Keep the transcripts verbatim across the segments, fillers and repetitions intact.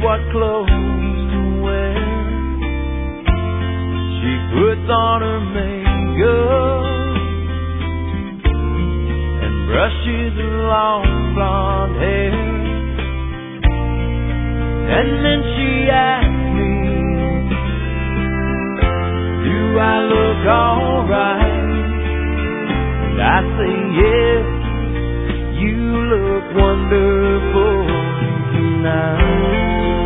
what clothes to wear. She puts on her makeup and brushes her long blonde hair. And then she asks me, do I look alright? And I say, yes, you look wonderful tonight.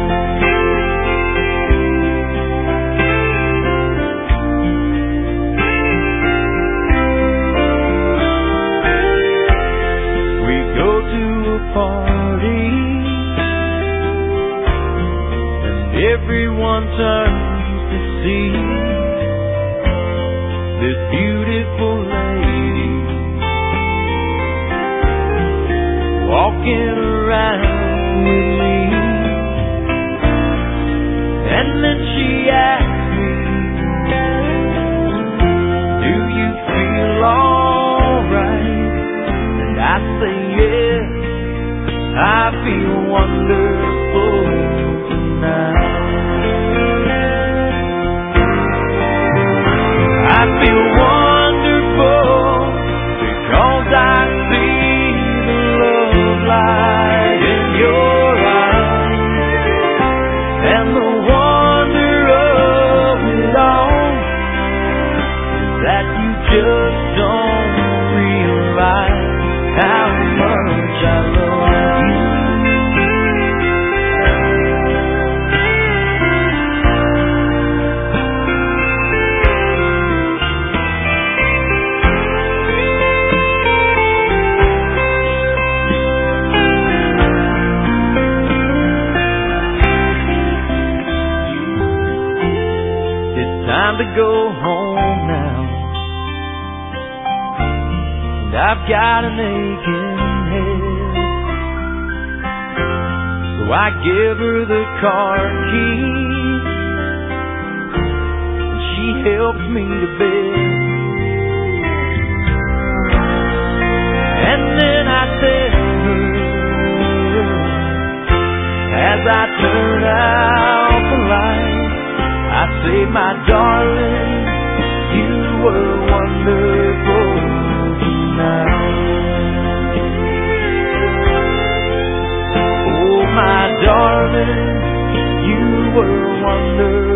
We go to a party and everyone turns to see this beautiful lady walking around with me. And then she asks me, do you feel alright? And I say, yes, I feel wonderful tonight. I feel wonderful because I see the love light in your eyes, and the wonder of it all is that you just don't realize how much I love you. Time to go home now, and I've got an aching head, so I give her the car keys, and she helps me to bed. And then I tell her, as I turn out the light, I say, my darling, you were wonderful tonight. Oh, my darling, you were wonderful.